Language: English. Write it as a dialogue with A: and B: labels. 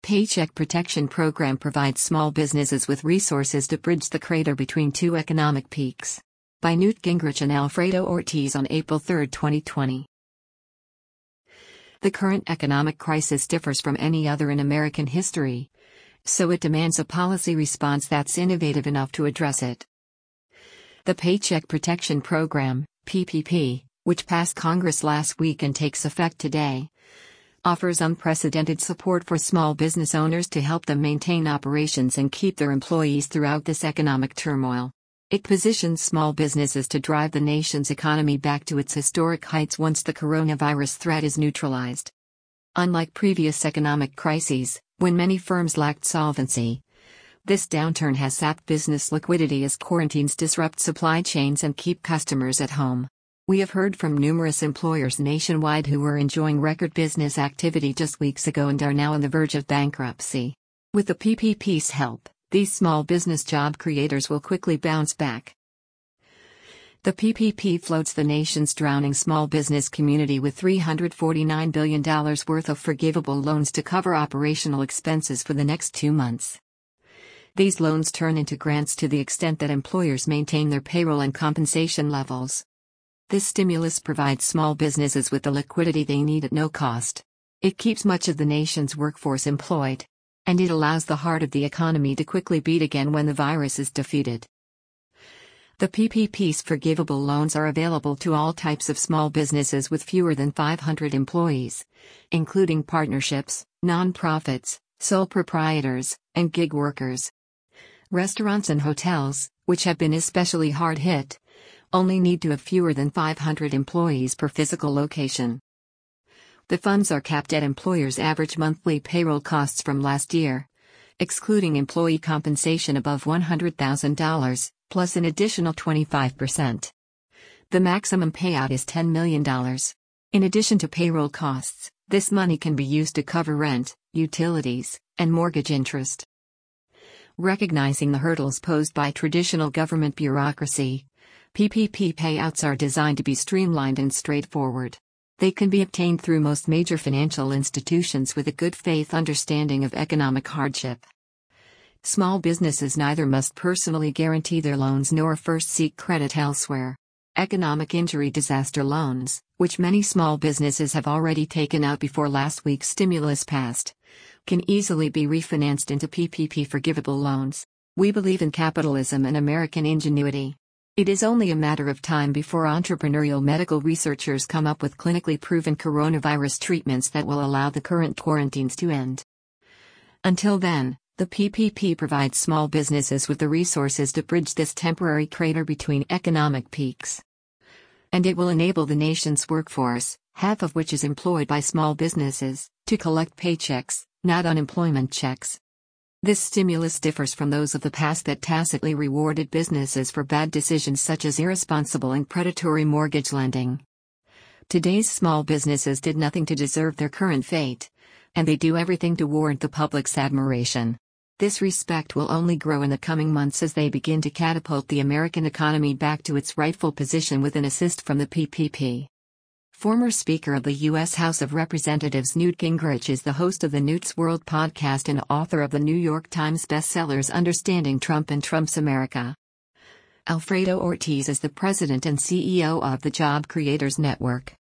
A: Paycheck Protection Program provides small businesses with resources to bridge the crater between two economic peaks. By Newt Gingrich and Alfredo Ortiz on April 3, 2020. The current economic crisis differs from any other in American history, so it demands a policy response that's innovative enough to address it. The Paycheck Protection Program, PPP, which passed Congress last week and takes effect today, offers unprecedented support for small business owners to help them maintain operations and keep their employees throughout this economic turmoil. It positions small businesses to drive the nation's economy back to its historic heights once the coronavirus threat is neutralized. Unlike previous economic crises, when many firms lacked solvency, this downturn has sapped business liquidity as quarantines disrupt supply chains and keep customers at home. We have heard from numerous employers nationwide who were enjoying record business activity just weeks ago and are now on the verge of bankruptcy. With the PPP's help, these small business job creators will quickly bounce back. The PPP floats the nation's drowning small business community with $349 billion worth of forgivable loans to cover operational expenses for the next 2 months. These loans turn into grants to the extent that employers maintain their payroll and compensation levels. This stimulus provides small businesses with the liquidity they need at no cost. It keeps much of the nation's workforce employed, and it allows the heart of the economy to quickly beat again when the virus is defeated. The PPP's forgivable loans are available to all types of small businesses with fewer than 500 employees, including partnerships, nonprofits, sole proprietors, and gig workers. Restaurants and hotels, which have been especially hard hit, only need to have fewer than 500 employees per physical location. The funds are capped at employers' average monthly payroll costs from last year, excluding employee compensation above $100,000, plus an additional 25%. The maximum payout is $10 million. In addition to payroll costs, this money can be used to cover rent, utilities, and mortgage interest. Recognizing the hurdles posed by traditional government bureaucracy, PPP payouts are designed to be streamlined and straightforward. They can be obtained through most major financial institutions with a good faith understanding of economic hardship. Small businesses neither must personally guarantee their loans nor first seek credit elsewhere. Economic injury disaster loans, which many small businesses have already taken out before last week's stimulus passed, can easily be refinanced into PPP forgivable loans. We believe in capitalism and American ingenuity. It is only a matter of time before entrepreneurial medical researchers come up with clinically proven coronavirus treatments that will allow the current quarantines to end. Until then, the PPP provides small businesses with the resources to bridge this temporary crater between economic peaks. And it will enable the nation's workforce, half of which is employed by small businesses, to collect paychecks, not unemployment checks. This stimulus differs from those of the past that tacitly rewarded businesses for bad decisions such as irresponsible and predatory mortgage lending. Today's small businesses did nothing to deserve their current fate, and they do everything to warrant the public's admiration. This respect will only grow in the coming months as they begin to catapult the American economy back to its rightful position with an assist from the PPP. Former Speaker of the U.S. House of Representatives Newt Gingrich is the host of the Newt's World podcast and author of the New York Times bestsellers Understanding Trump and Trump's America. Alfredo Ortiz is the president and CEO of the Job Creators Network.